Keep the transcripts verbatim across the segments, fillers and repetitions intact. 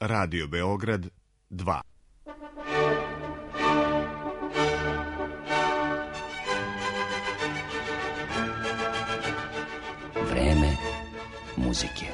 Radio Beograd dva. Vreme muzike.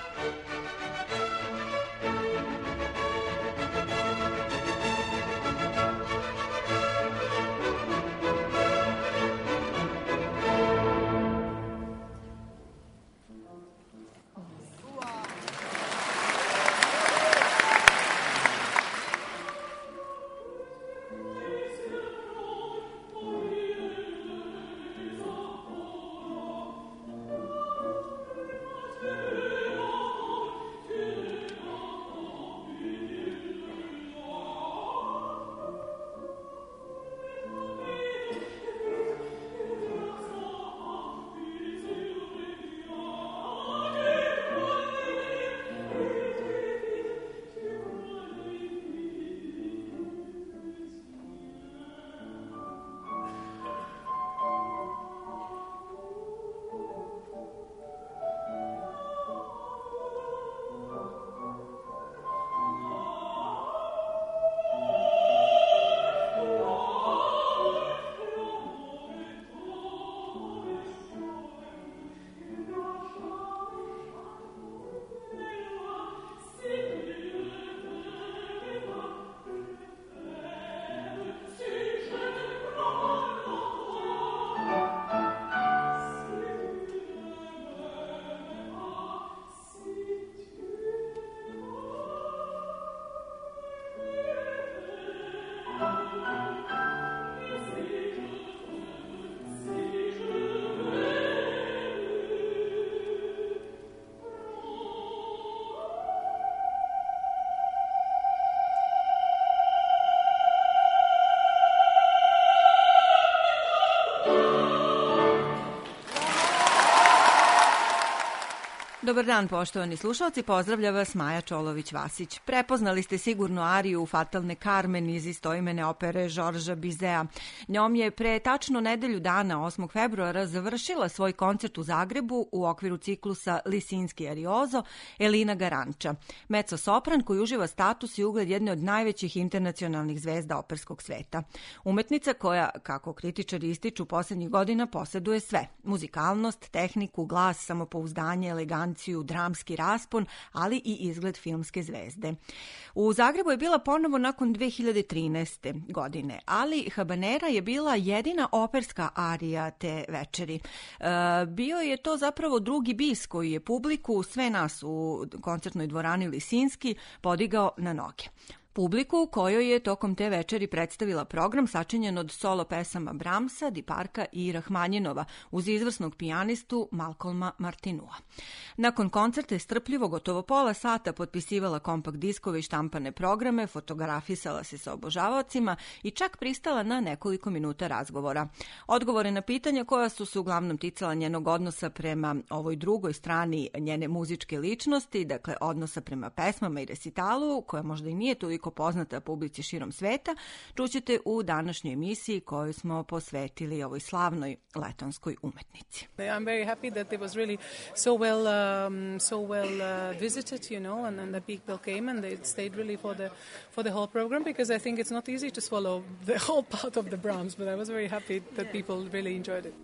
Dobar dan, poštovani slušalci, pozdravlja vas Maja Čolović-Vasić. Prepoznali ste sigurno ariju Fatalne Carmen iz istoimene opere Žorža Bizea. Njom je pre tačno nedelju dana, osmog februara, završila svoj koncert u Zagrebu u okviru ciklusa Lisinski ariozo Elina Garanča, mezzo-sopran koji uživa status i ugled jedne od najvećih internacionalnih zvezda operskog sveta. Umetnica koja, kako kritičari ističu poslednjih godina, poseduje sve: muzikalnost, tehniku, glas, samopouzdanje, eleganciju, dramski raspon, ali i izgled filmske zvezde. U Zagrebu je bila ponovo nakon dve hiljade trinaeste. godine, ali Habanera je bila jedina operska arija te večeri. E, bio je to zapravo drugi bis koji je publiku, sve nas u koncertnoj dvorani Lisinski, podigao na noge. Publiku kojoj je tokom te večeri predstavila program sačinjen od solo pesama Brahmsa, Diparka i Rahmanjinova uz izvrsnog pijanistu Malcolma Martinua. Nakon koncerta je strpljivo gotovo pola sata potpisivala kompakt diskove i štampane programe, fotografisala se sa obožavaocima i čak pristala na nekoliko minuta razgovora. Odgovore na pitanja koja su se uglavnom ticala njenog odnosa prema ovoj drugoj strani njene muzičke ličnosti, dakle odnosa prema pesmama i resitalu, koja možda i nije toliko poznata publici širom sveta, čućete u današnjoj emisiji koju smo posvetili ovoj slavnoj letonskoj umetnici. I'm very happy that it was really so well um, so well uh, visited, you know, and, and the people came and they stayed really for the for the whole program, because I think it's not easy to swallow the whole part of the Brahms, but I was very happy that people really enjoyed it.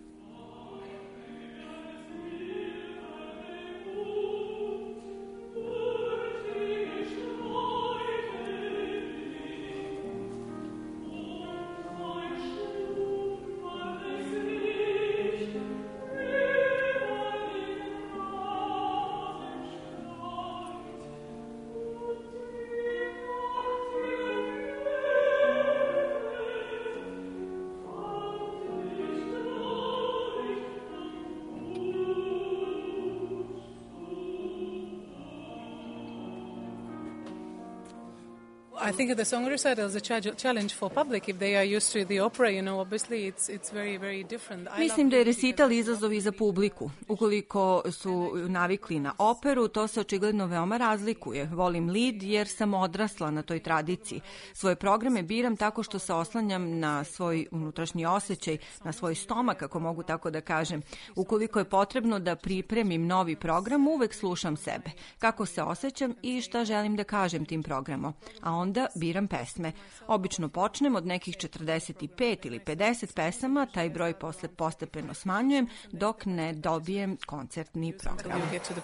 Oh I think at the song recital is a cha- challenge for public if they are used to the opera, you know, obviously it's it's very very different. I Mislim da je recital izazov i za publiku. Ukoliko su navikli na operu, to se očigledno veoma razlikuje. Volim Lied jer sam odrasla na toj tradiciji. Svoje programe biram tako što se oslanjam na svoj unutrašnji osjećaj, na svoj stomak, ako mogu tako da kažem. Ukoliko je potrebno da pripremim novi program, uvek slušam sebe, kako se osjećam i šta želim da kažem tim programom. A onda biram pesme. Obično počnem od nekih četrdeset pet ili pedeset pesama, taj broj posle postepeno smanjujem dok ne dobijem koncertni program.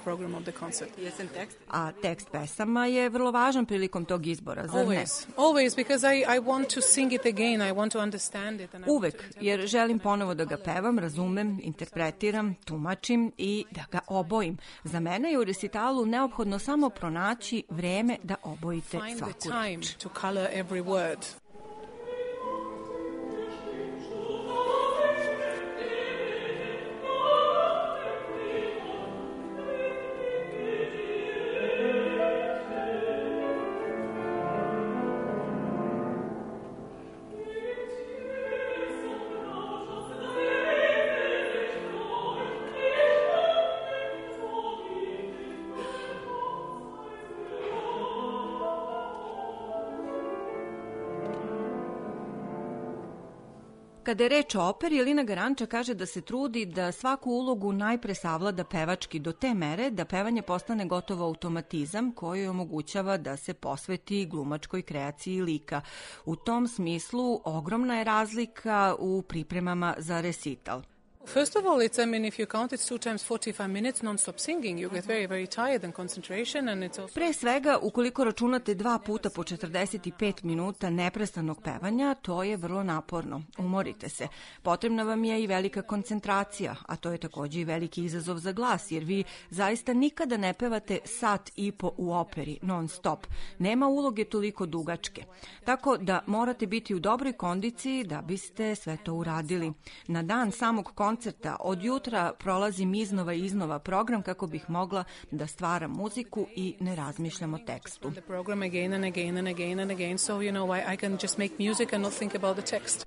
A tekst pesama je vrlo važan prilikom tog izbora, zar ne? Always, because I, I want to sing it again, I want to understand it. Uvek, jer želim ponovo da ga pevam, razumem, interpretiram, tumačim i da ga obojim. Za mene je u resitalu neophodno samo pronaći vreme da obojite svaku reč. To color every word. Kada je reč o operi, Elina Garanča kaže da se trudi da svaku ulogu najpre savlada pevački do te mere da pevanje postane gotovo automatizam koji omogućava da se posveti glumačkoj kreaciji lika. U tom smislu ogromna je razlika u pripremama za recital. First of all, it's, I mean, if you count it's two times forty-five minutes non-stop singing, you get very, very tired and concentration and it's also... Pre svega, ukoliko računate dva puta po četrdeset pet minuta neprestanog pevanja, to je vrlo naporno. Umorite se. Potrebna vam je i velika koncentracija, a to je takođe i veliki izazov za glas, jer vi zaista nikada ne pevate sat i po u operi, non-stop. Nema uloge toliko dugačke. Tako da morate biti u dobroj kondiciji da biste sve to uradili. Na dan samog koncerta koncerta od jutra prolazim iznova i iznova program kako bih mogla da stvaram muziku i ne razmišljam o tekstu. The program again and again and again and again, so you know I, I can just make music and not think about the text.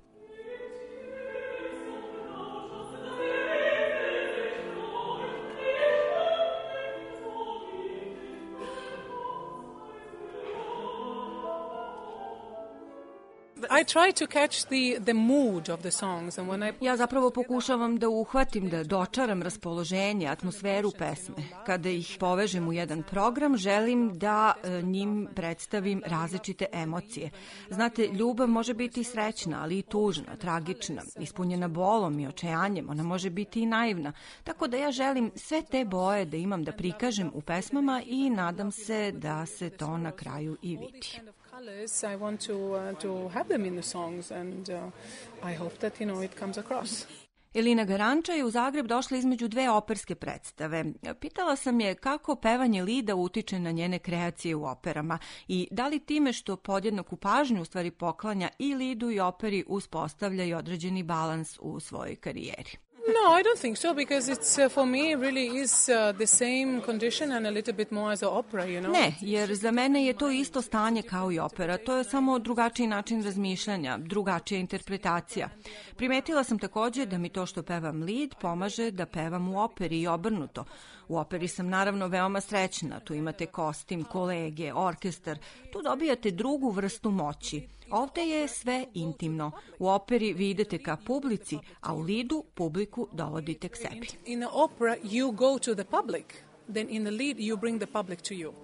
I try to catch the, the mood of the songs and when I... Ja zapravo pokušavam da uhvatim, da dočaram raspoloženje, atmosferu pesme. Kada ih povežem u jedan program, želim da e, njim predstavim različite emocije. Znate, ljubav može biti srećna, ali i tužna, tragična, ispunjena bolom i očajanjem, ona može biti i naivna. Tako da ja želim sve te boje da imam da prikažem u pesmama i nadam se da se to na kraju i vidi. I want to uh, to have them in the songs and uh, I hope that you know it comes across. Elina Garanča je u Zagreb došla između dve operske predstave. Pitala sam je kako pevanje Lieda utiče na njene kreacije u operama i da li time što podjednaku pažnju u stvari poklanja i Liedu i operi uspostavlja i određeni balans u svojoj karijeri. No, I don't think so, because it's uh, for me really is uh, the same condition and a little bit more as an opera, you know. Ne, jer za mene je to isto stanje kao i opera. To je samo drugačiji način razmišljanja, drugačija interpretacija. Primetila sam takođe da mi to što pevam Lied pomaže da pevam u operi i obrnuto. U operi sam naravno veoma srećna. Tu imate kostim, kolege, orkestar. Tu dobijate drugu vrstu moći. Ovde je sve intimno. U operi vi idete ka publici, a u Liedu publiku dovodite k sebi. In the opera you go to the public, then in the Lied you bring the public to you.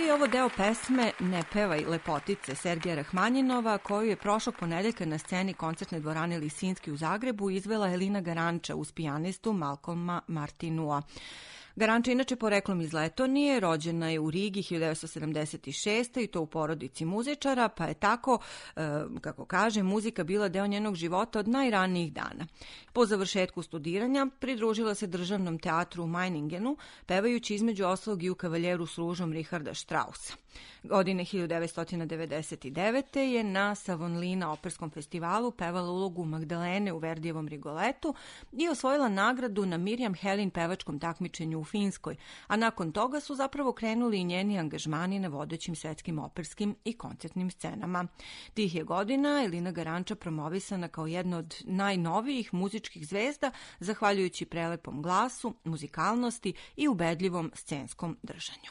je ovo deo pesme Ne pevaj lepotice Sergeja Rahmanjinova, koju je prošlog ponedeljka na sceni koncertne dvorane Lisinski u Zagrebu izvela Elina Garanča uz pijanistu Malcolma Martinua. Garanča inače poreklom iz Letonije, rođena je u Rigi hiljadu devetsto sedamdeset šeste. i to u porodici muzičara, pa je tako, kako kaže, muzika bila deo njenog života od najranijih dana. Po završetku studiranja pridružila se državnom teatru u Meiningenu, pevajući između ostalog i u Kavaljeru s ružom Richarda Straussa. Godine hiljadu devetsto devedeset devete. je na Savonlina operskom festivalu pevala ulogu Magdalene u Verdijevom Rigoletu i osvojila nagradu na Mirjam Helin pevačkom takmičenju u Finskoj, a nakon toga su zapravo krenuli i njeni angažmani na vodećim svetskim operskim i koncertnim scenama. Tih je godina Elina Garanča promovisana kao jedna od najnovijih muzičkih zvezda, zahvaljujući prelepom glasu, muzikalnosti i ubedljivom scenskom držanju.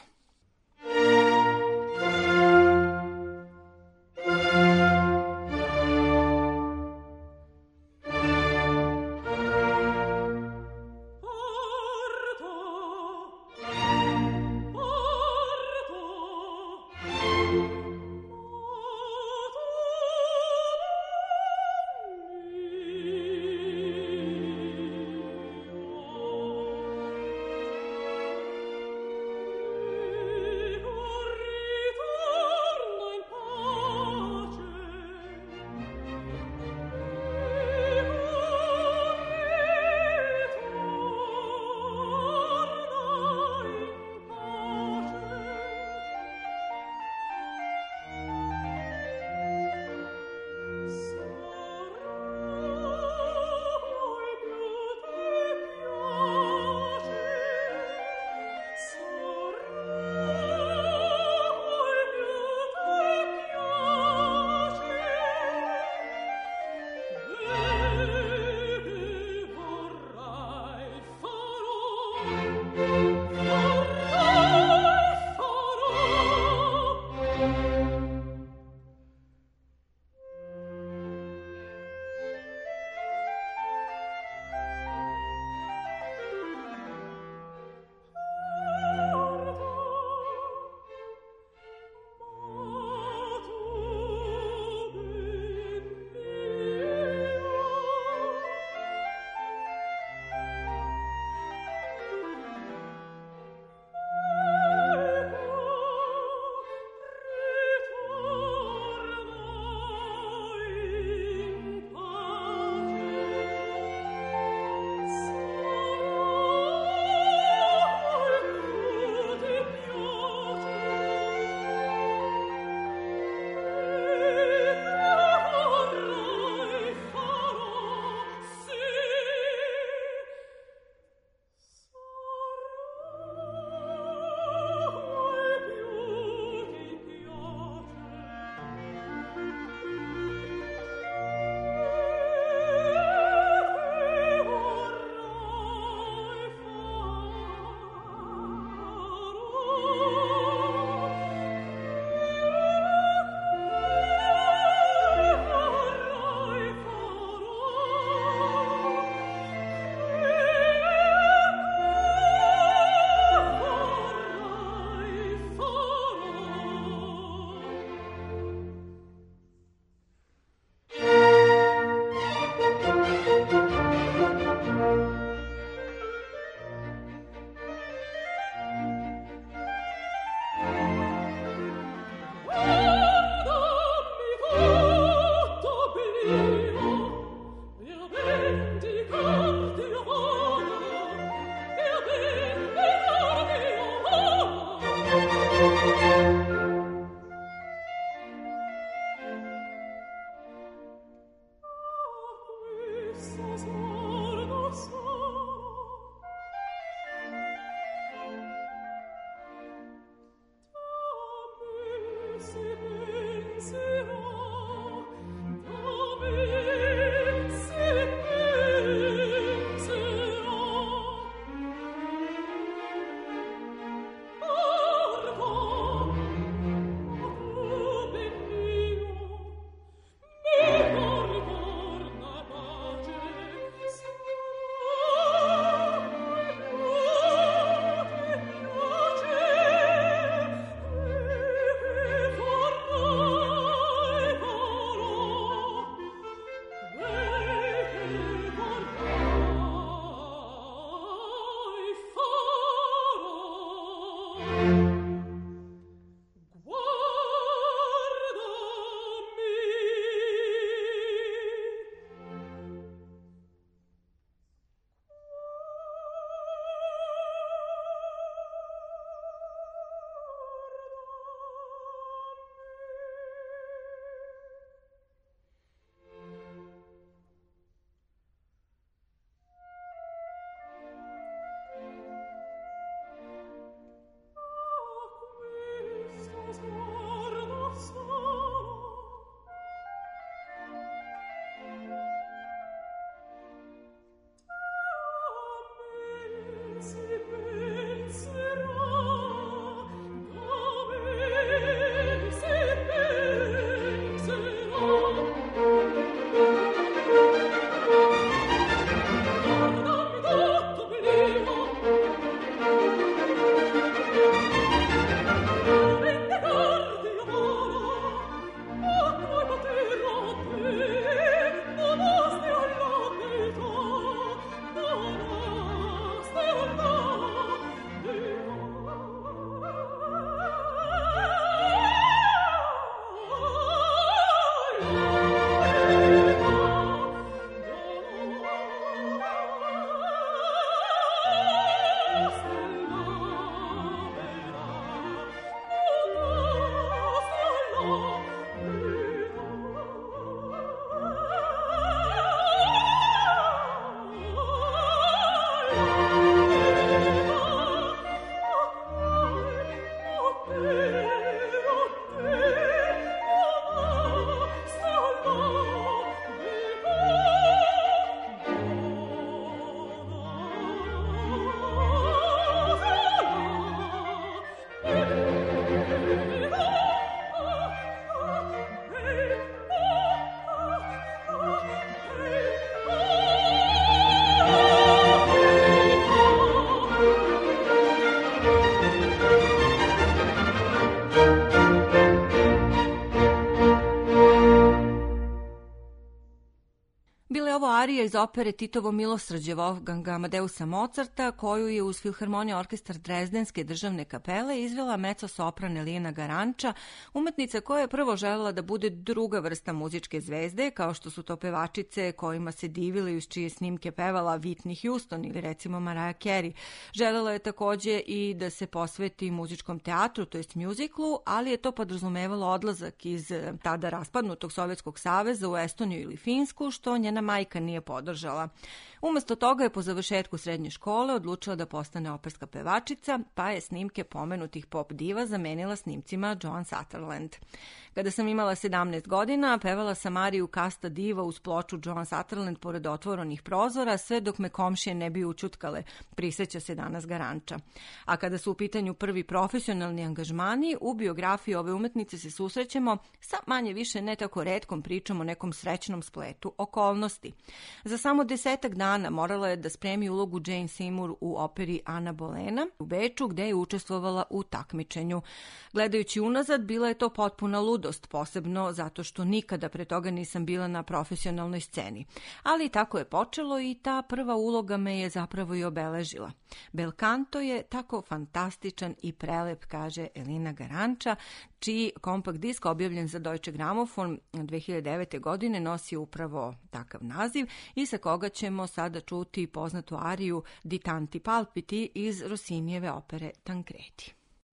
Bila je ovo arija iz opere Titovo milosrđe Wolfganga Amadeusa Mozarta, koju je uz Filharmonija orkestar Drezdenske državne kapele izvela mezzo-sopran Elina Garanča, umetnica koja je prvo želela da bude druga vrsta muzičke zvezde, kao što su to pevačice kojima se divili uz čije snimke pevala Whitney Houston ili recimo Mariah Carey. Želela je takođe i da se posveti muzičkom teatru, to jest mjuziklu, ali je to podrazumevalo odlazak iz tada raspadnutog Sovjetskog saveza u Estoniju ili Finsku, što njena majka nije podržala. Umesto toga je po završetku srednje škole odlučila da postane operska pevačica, pa je snimke pomenutih pop diva zamenila snimcima Joan Sutherland. Kada sam imala sedamnaest godina, pevala sam ariju Kasta diva uz ploču Joan Sutherland pored otvorenih prozora, sve dok me komšije ne bi učutkale, prisjeća se danas Garanča. A kada su u pitanju prvi profesionalni angažmani, u biografiji ove umetnice se susrećemo sa manje više ne tako retkom pričom o nekom srećnom spletu okolnosti. Za samo desetak dana morala je da spremi ulogu Jane Seymour u operi Ana Bolena u Beču, gde je učestvovala u takmičenju. Gledajući unazad, bila je to potpuna ludost, posebno zato što nikada pre toga nisam bila na profesionalnoj sceni. Ali tako je počelo i ta prva uloga me je zapravo i obeležila. Bel canto je tako fantastičan i prelep, kaže Elina Garanča, čiji kompakt disk objavljen za Deutsche Grammophon dve hiljade devete. godine nosi upravo takav naziv i sa koga ćemo sada čuti poznatu ariju Di tanti palpiti iz Rossinijeve opere Tancredi.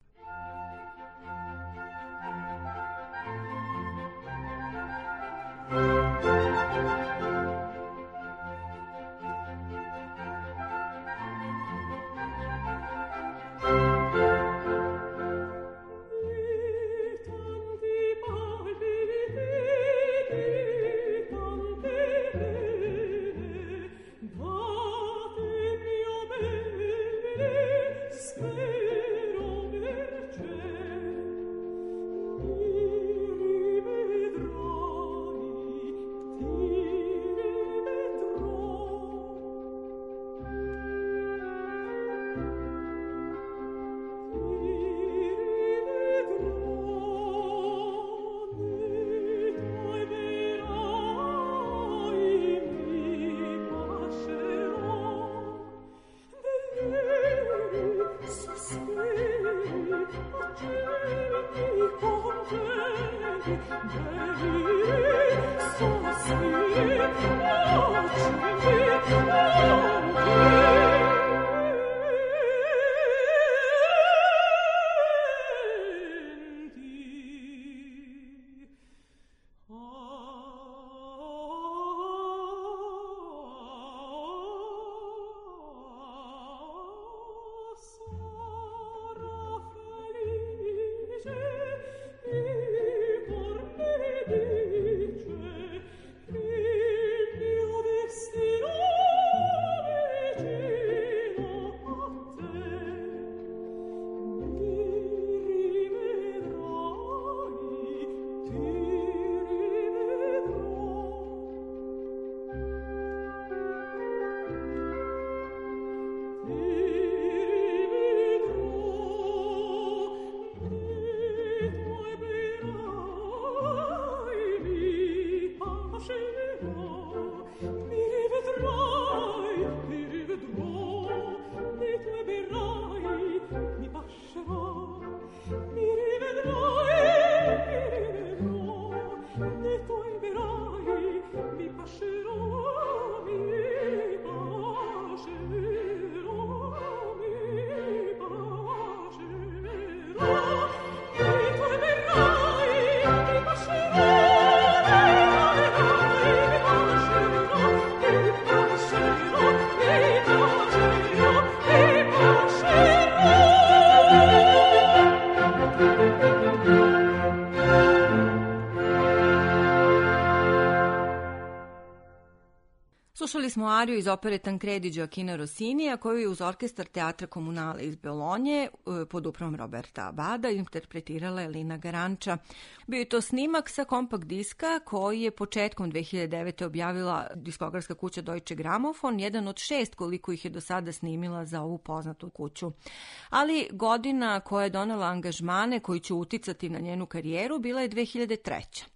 Slušali smo ariju iz opere Tancredi Gioachina Rossinija, koju je uz orkestar Teatra Komunale iz Bolonje pod upravom Roberta Abada interpretirala Elina Garanča. Bio je to snimak sa kompakt diska koji je početkom dve hiljade devete. objavila diskografska kuća Deutsche Grammophon, jedan od šest koliko ih je do sada snimila za ovu poznatu kuću. Ali godina koja je donela angažmane koji će uticati na njenu karijeru bila je dve hiljade treća.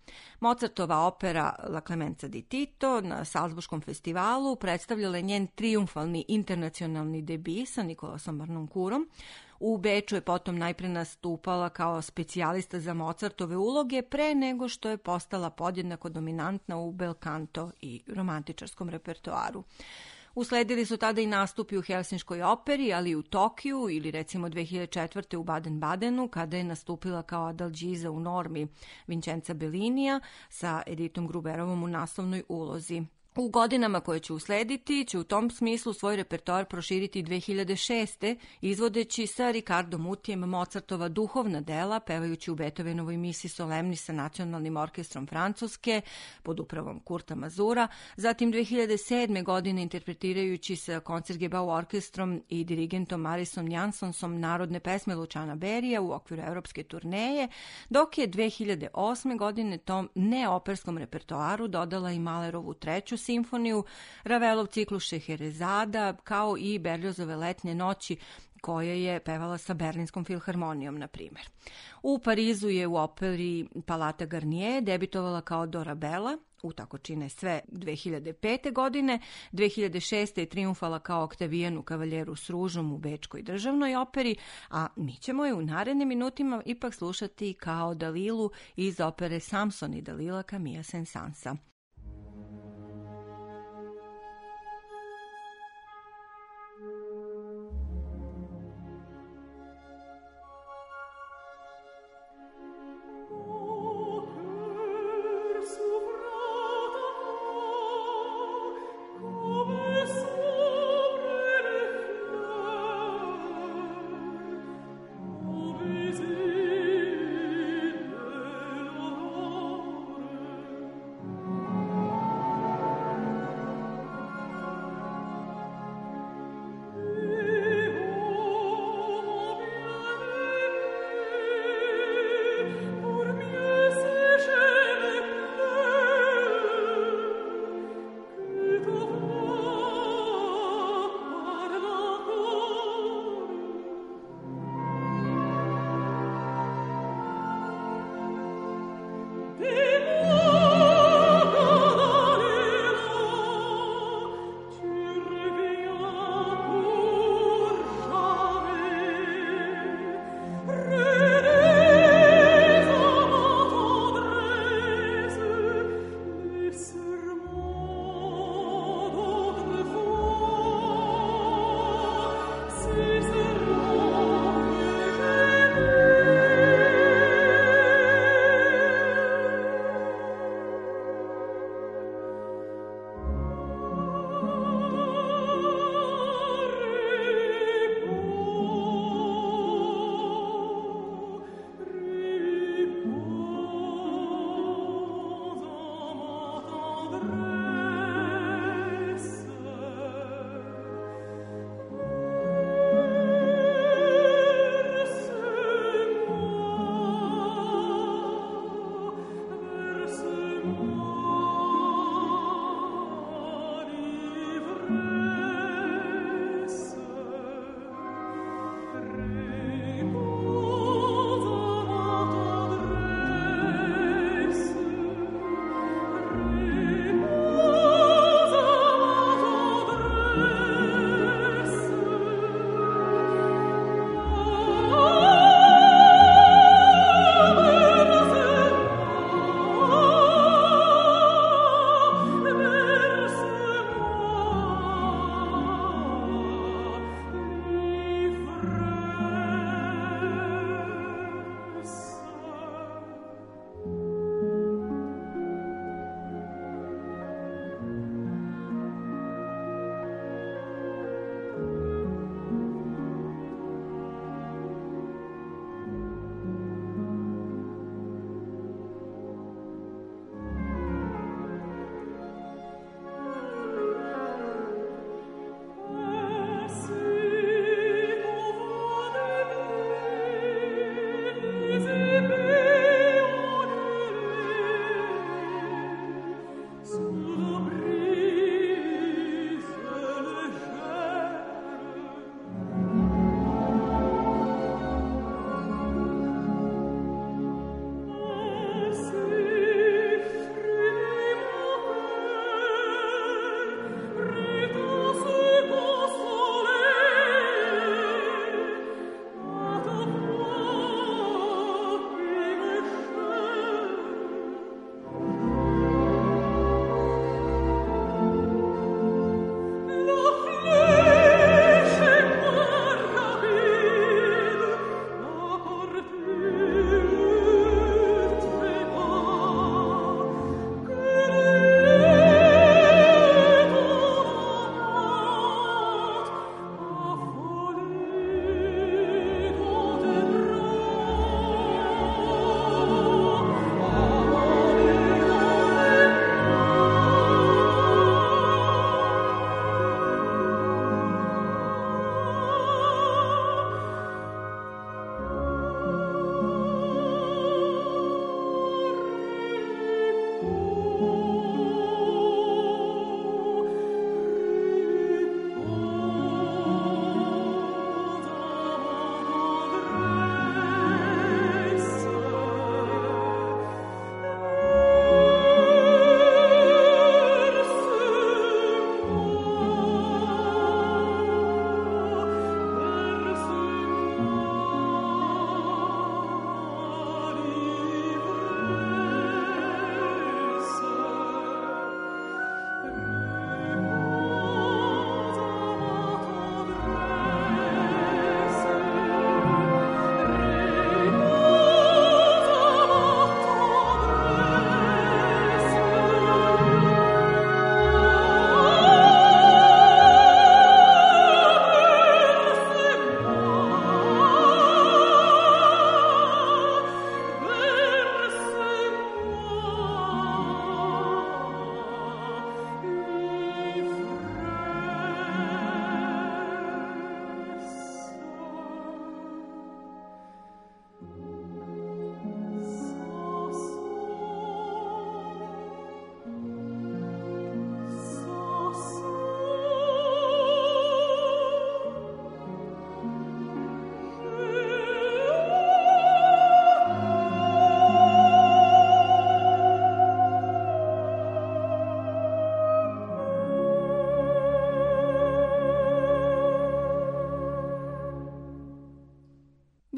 Mozartova opera La Clemenza di Tito na Salzburškom festivalu predstavljala je njen triumfalni internacionalni debi sa Nikolasom Arnonkurom. U Beču je potom najpre nastupala kao specijalista za Mozartove uloge pre nego što je postala podjednako dominantna u bel canto i romantičarskom repertoaru. Usledili su tada i nastupi u Helsinškoj operi, ali i u Tokiju ili recimo dve hiljade četvrte u Baden-Badenu, kada je nastupila kao Adalgisa u Normi Vincenza Bellinija sa Editom Gruberovom u naslovnoj ulozi. U godinama koje će uslediti će u tom smislu svoj repertoar proširiti dve hiljade šeste. izvodeći sa Ricardom Mutijem Mozartova duhovna dela, pevajući u Beethovenovoj misi Solemni sa Nacionalnim orkestrom Francuske pod upravom Kurta Mazura, zatim dve hiljade sedme. godine interpretirajući sa Koncertgebau orkestrom i dirigentom Marisom Jansonsom narodne pesme Luciana Berija u okviru evropske turneje, dok je dve hiljade osme. godine tom neoperskom repertoaru dodala i Mahlerovu treću simfoniju, Ravelov ciklus Šeherezada, kao i Berliozove letnje noći, koje je pevala sa Berlinskom filharmonijom, na primjer. U Parizu je u operi Palata Garnier debitovala kao Dorabella, u Tako čine sve dve hiljade pete. godine, dve hiljade šeste. je triumfala kao Oktavijan u Kavaljeru s ružom u Bečkoj državnoj operi, a mi ćemo je u narednim minutima ipak slušati kao Dalilu iz opere Samson i Dalila Camilla Saint-Saënsa.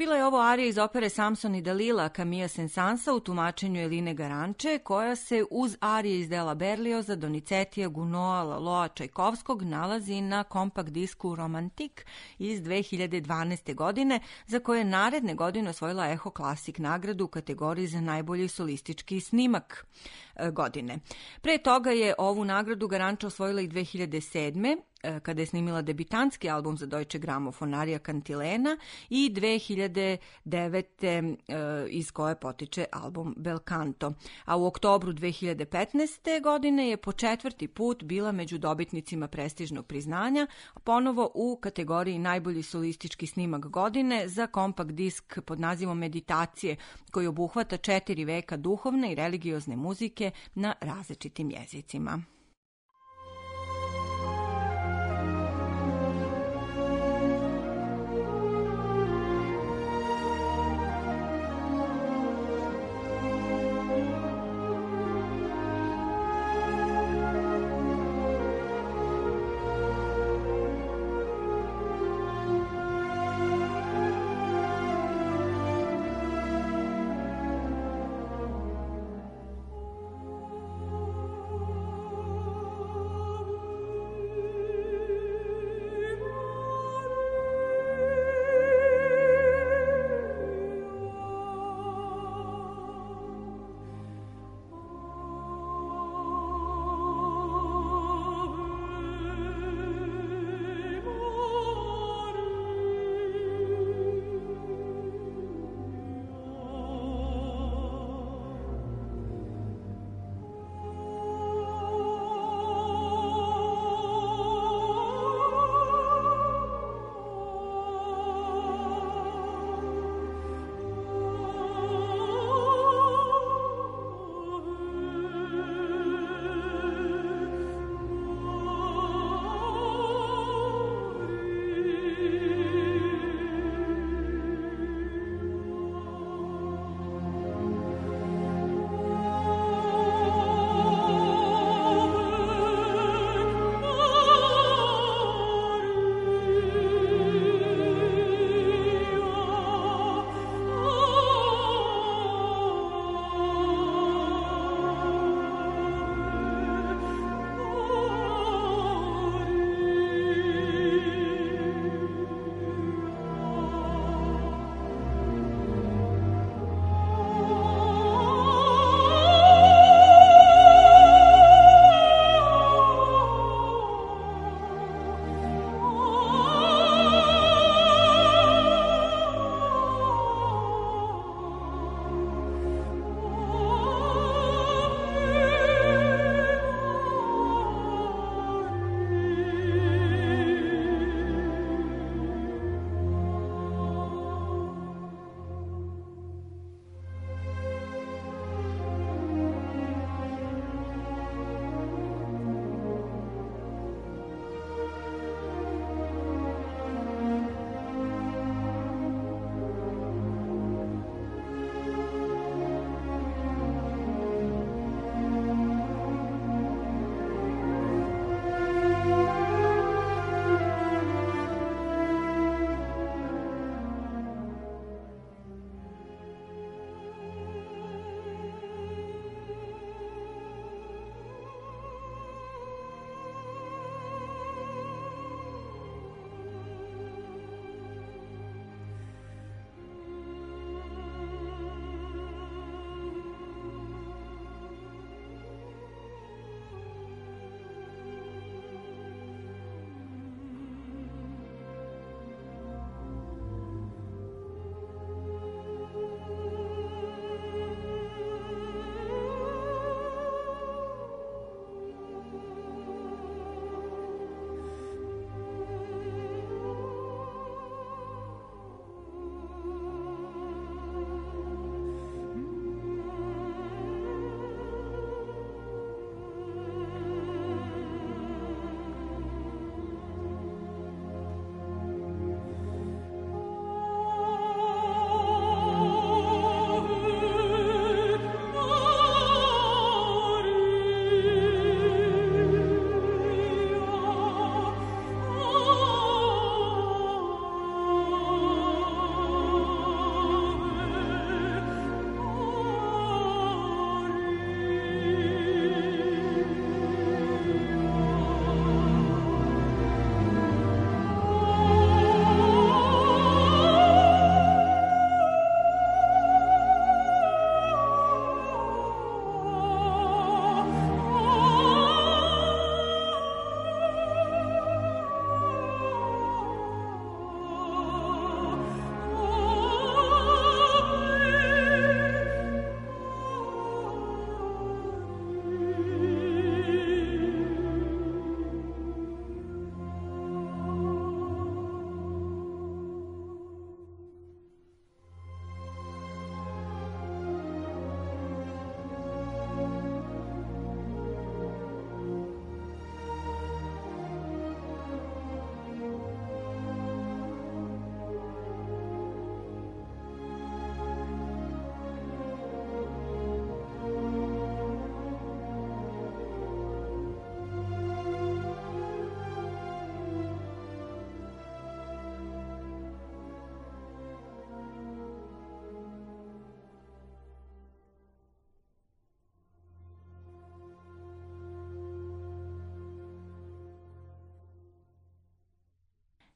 Bila je ovo arija iz opere Samson i Dalila Camilla Saint-Saënsa u tumačenju Eline Garanče, koja se uz arije iz dela Berlioza, Donizetija, Gounod'a, Laloa, Čajkovskog nalazi na kompakt disku Romantik iz dve hiljade dvanaeste. godine, za koje je naredne godine osvojila Echo Classic nagradu u kategoriji za najbolji solistički snimak godine. Pre toga je ovu nagradu Garanča osvojila i dve hiljade sedme. kada je snimila debitanski album za Deutsche Grammophon Arija Kantilena i dve hiljade devete. iz koje potiče album Belcanto. A u oktobru dve hiljade petnaeste. godine je po četvrti put bila među dobitnicima prestižnog priznanja, ponovo u kategoriji najbolji solistički snimak godine za kompakt disk pod nazivom Meditacije, koji obuhvata četiri veka duhovne i religiozne muzike na različitim jezicima.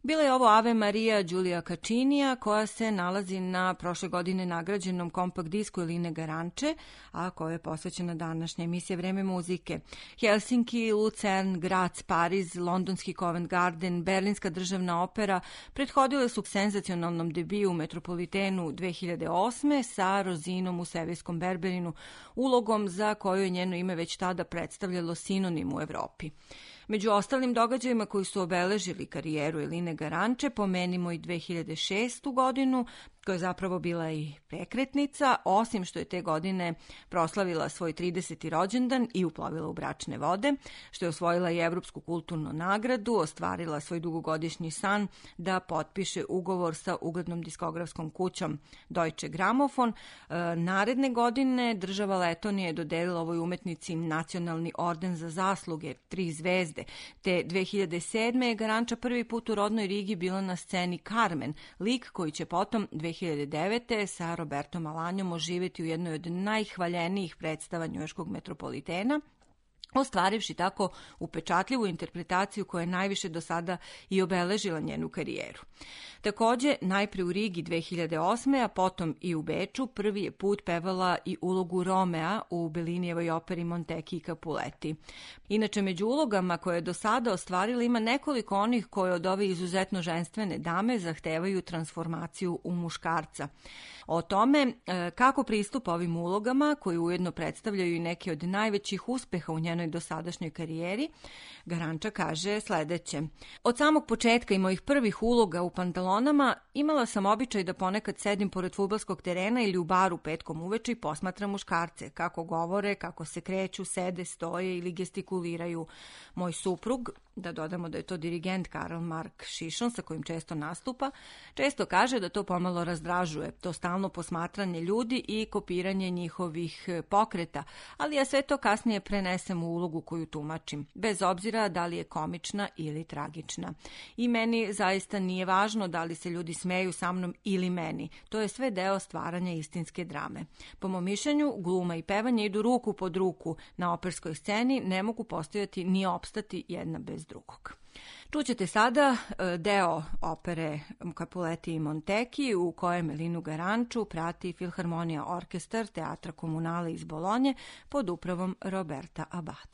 Bila je ovo Ave Maria Giulia Caccinija, koja se nalazi na prošle godine nagrađenom kompakt disku Eline Garanče, a koja je posvećena današnje emisije Vreme muzike. Helsinki, Lucern, Graz, Pariz, londonski Covent Garden, Berlinska državna opera prethodile su senzacionalnom debiju u Metropolitenu dve hiljade osme sa Rozinom u Sevijskom Berberinu, ulogom za koju je njeno ime već tada predstavljalo sinonim u Evropi. Među ostalim događajima koji su obeležili karijeru Eline Garanče pomenimo i dve hiljade šestu godinu, koja je zapravo bila i prekretnica, osim što je te godine proslavila svoj trideseti rođendan i uplovila u bračne vode, što je osvojila i Evropsku kulturnu nagradu, ostvarila svoj dugogodišnji san da potpiše ugovor sa uglednom diskografskom kućom Deutsche Grammophon. E, naredne godine država Letonije je dodelila ovoj umetnici nacionalni orden za zasluge, tri zvezde, te dve hiljade sedme je Garanča prvi put u rodnoj Rigi bila na sceni Carmen, lik koji će potom dve hiljade devete sa Robertom Alanjom oživjeti u jednoj od najhvaljenijih predstava njujorškog Metropolitena, ostvarivši tako upečatljivu interpretaciju koja je najviše do sada i obeležila njenu karijeru. Takođe, najpre u Rigi dve hiljade osme, a potom i u Beču, prvi je put pevala i ulogu Romea u Bellinijevoj operi Montecchi i Capuletti. Inače, među ulogama koje je do sada ostvarila ima nekoliko onih koje od ove izuzetno ženstvene dame zahtevaju transformaciju u muškarca. O tome kako pristupa ovim ulogama, koji ujedno predstavljaju i neke od najvećih uspeha u njenoj dosadašnjoj karijeri, Garanča kaže sledeće. Od samog početka i mojih prvih uloga u pantalonama imala sam običaj da ponekad sedim pored fudbalskog terena ili u baru petkom uveče i posmatram muškarce, kako govore, kako se kreću, sede, stoje ili gestikuliraju. Moj suprug, da dodamo da je to dirigent Karl Mark Šišon sa kojim često nastupa, često kaže da to pomalo razdražuje, to stalno posmatranje ljudi i kopiranje njihovih pokreta, ali ja sve to kasnije prenesem u ulogu koju tumačim, bez obzira da li je komična ili tragična. I meni zaista nije važno da li se ljudi smeju sa mnom ili meni, to je sve deo stvaranja istinske drame. Po mom mišljenju, gluma i pevanje idu ruku pod ruku, na operskoj sceni ne mogu postojati ni opstati jedna bez drugog. Čućete sada deo opere Capuletti i Montecchi u kojem Elinu Garanču prati Filharmonija orkestar Teatra Komunale iz Bolonje pod upravom Roberta Abata.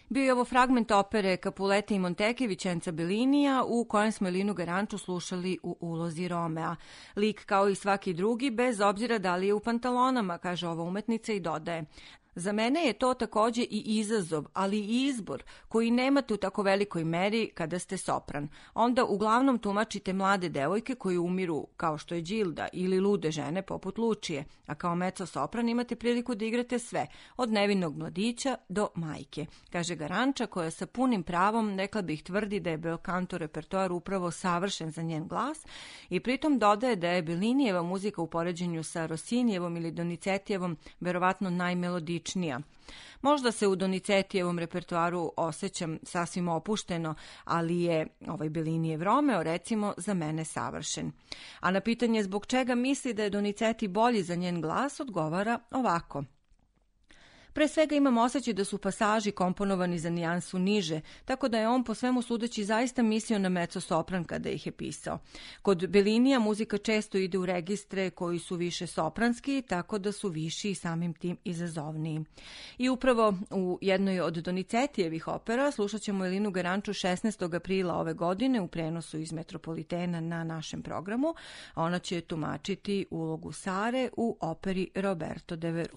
Bio je ovo fragment opere Capuleti i Montecchi Vicenza Bellinija u kojem smo Elinu Garanču slušali u ulozi Romea. Lik kao i svaki drugi, bez obzira da li je u pantalonama, kaže ova umetnica i dodaje. Za mene je to takođe i izazov, ali i izbor koji nemate u tako velikoj meri kada ste sopran. Onda uglavnom tumačite mlade devojke koje umiru kao što je Đilda ili lude žene poput Lučije, a kao mezzo sopran imate priliku da igrate sve, od nevinog mladića do majke, kaže Garanča koja sa punim pravom, rekla bih, tvrdi da je belcanto repertoar upravo savršen za njen glas i pritom dodaje da je Bellinijeva muzika u poređenju sa Rossinijevom ili Donizettijevom verovatno najmelodičnija. Možda se u Donizettijevom repertoaru osjećam sasvim opušteno, ali je ovaj Bellinijev Romeo recimo za mene savršen. A na pitanje zbog čega misli da je Donizetti bolji za njen glas odgovara ovako. Pre svega imam osjećaj da su pasaži komponovani za nijansu niže, tako da je on po svemu sudeći zaista mislio na mezzo sopran kada ih je pisao. Kod Bellinija muzika često ide u registre koji su više sopranski, tako da su viši i samim tim izazovniji. I upravo u jednoj od Donizettijevih opera slušat ćemo Elinu Garanču šesnaestog aprila ove godine u prenosu iz Metropolitena na našem programu, a ona će tumačiti ulogu Sare u operi Roberto de Veru.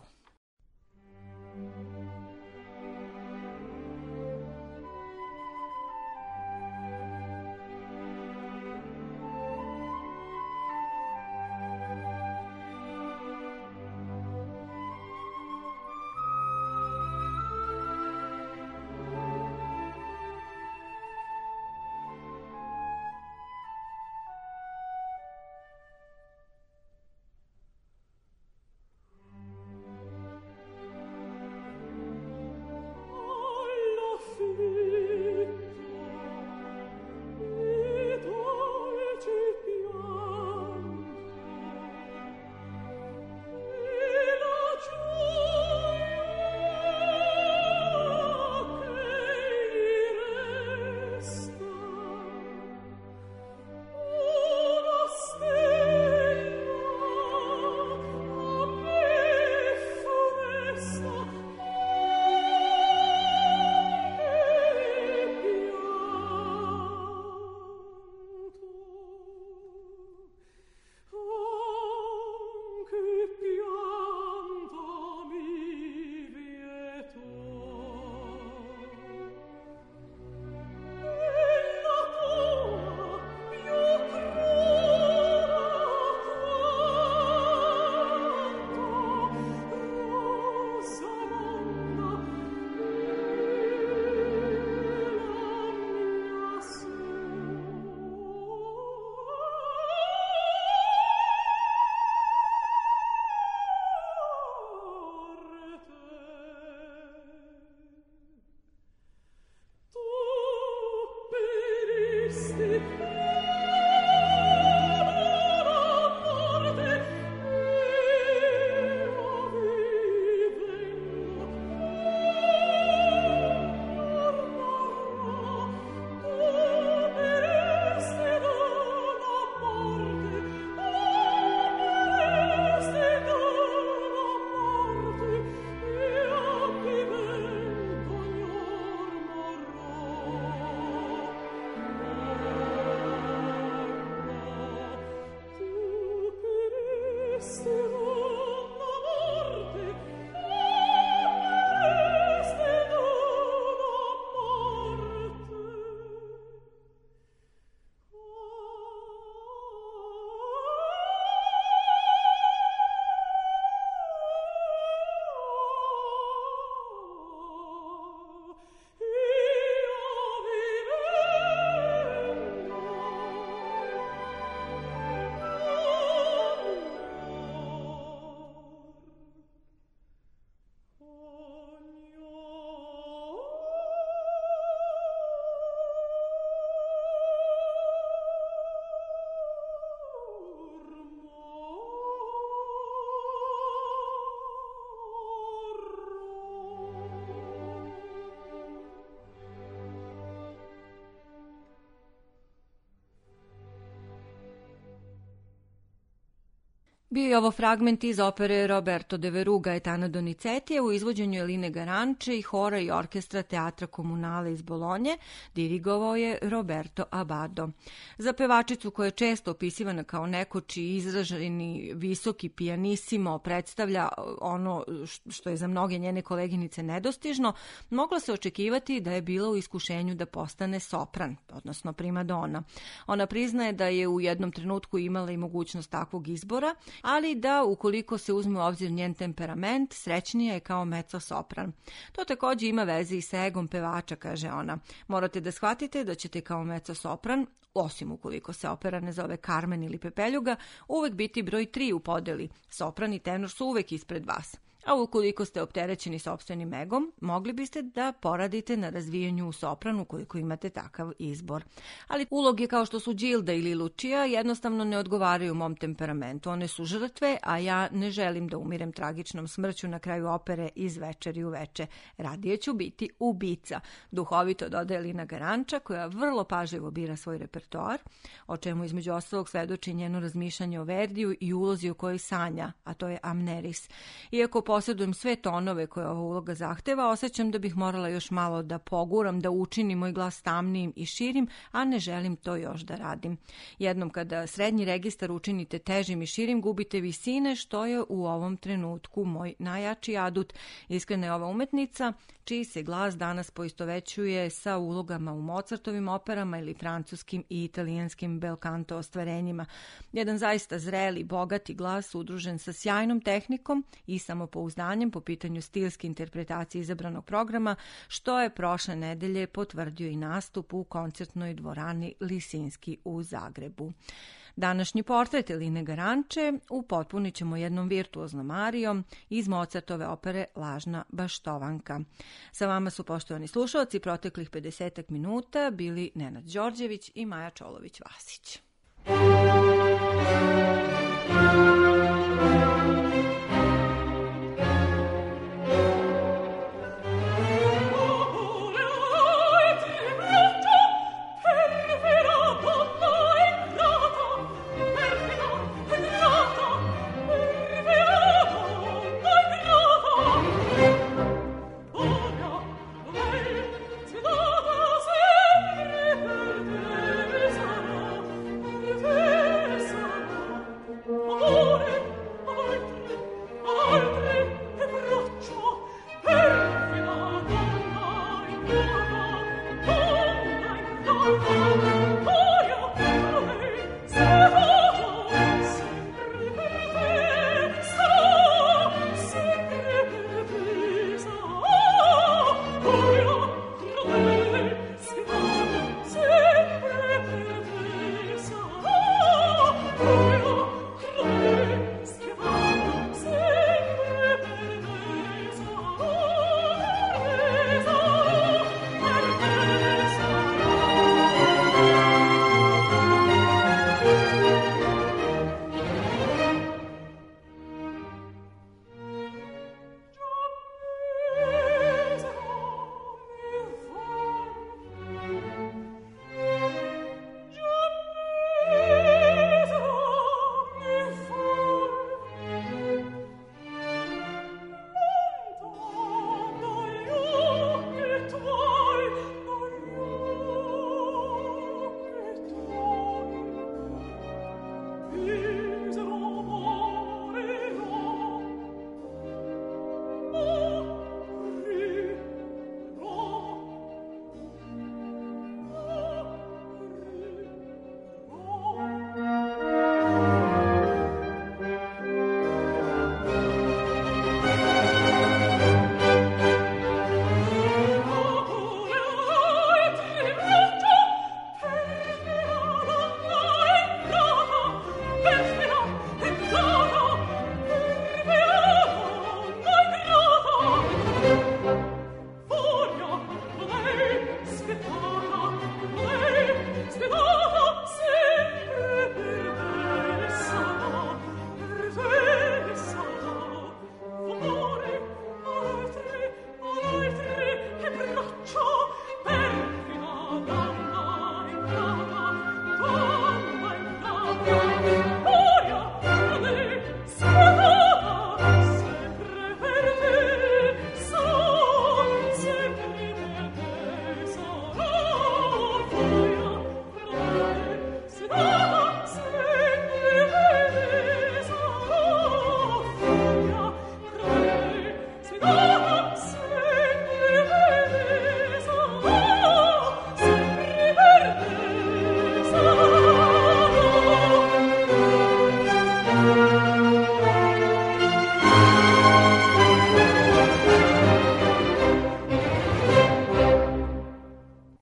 Bio je ovo fragment iz opere Roberto de Verù Gaetana Donizetija u izvođenju Eline Garanče i hora i orkestra Teatra Komunale iz Bolonje, dirigovao je Roberto Abbado. Za pevačicu koja je često opisivana kao neko čiji izraženi visoki pianissimo predstavlja ono što je za mnoge njene koleginice nedostižno, moglo se očekivati da je bila u iskušenju da postane sopran, odnosno primadona. Ona priznaje da je u jednom trenutku imala i mogućnost takvog izbora, ali da ukoliko se uzme u obzir njen temperament, srećnija je kao mezzo-sopran. To također ima veze i sa egom pevača, kaže ona. Morate da shvatite da ćete kao mezzo-sopran, osim ukoliko se opera ne zove Carmen ili Pepeljuga, uvek biti broj tri u podeli. Sopran i tenor su uvek ispred vas. A ukoliko ste opterećeni sopstvenim egom, mogli biste da poradite na razvijanju u sopranu ukoliko imate takav izbor. Ali uloge kao što su Gilda ili Lucia jednostavno ne odgovaraju mom temperamentu. One su žrtve, a ja ne želim da umirem tragičnom smrću na kraju opere iz večeri u veče. Radije ću biti ubica, duhovito dodaje Elina Garanča, koja vrlo pažljivo bira svoj repertoar, o čemu između ostalog svedoči njeno razmišljanje o Verdiju i ulozi u kojoj sanja, a to je Amneris. Iako posjedujem sve tonove koje ova uloga zahteva, osjećam da bih morala još malo da poguram, da učinim moj glas tamnijim i širim, a ne želim to još da radim. Jednom kada srednji registar učinite težim i širim, gubite visine, što je u ovom trenutku moj najjači adut. Iskrena je ova umetnica, čiji se glas danas poistovećuje sa ulogama u Mozartovim operama ili francuskim i italijanskim bel canto ostvarenjima. Jedan zaista zreli, bogati glas udružen sa sjajnom tehnikom i samopouzdanjem po pitanju stilske interpretacije izabranog programa, što je prošle nedelje potvrdio i nastup u koncertnoj dvorani Lisinski u Zagrebu. Današnji portret Eline Garanče upotpunit ćemo jednom virtuoznom arijom iz Mozartove opere Lažna baštovanka. Sa vama su, poštovani slušalci, proteklih pedesetak minuta bili Nenad Đorđević i Maja Čolović-Vasić.